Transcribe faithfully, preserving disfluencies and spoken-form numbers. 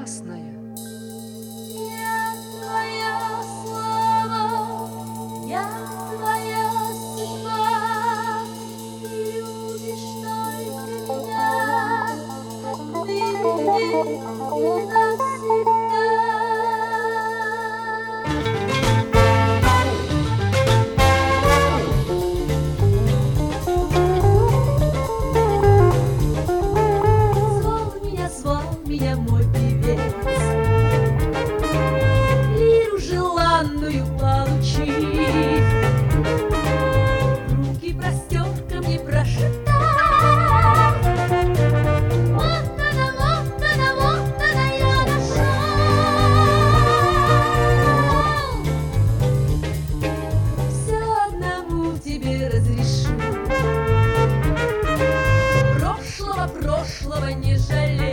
прекрасная. Я твоя слава, я твоя судьба, ты любишь только меня отныне и навсегда. Звал меня, звал меня мой певец, лиру желанную получить, руки простер ко мне прошептал: вот она, вот она, вот она, я нашел. Все одному тебе разрешу, прошлого, прошлого не жалей.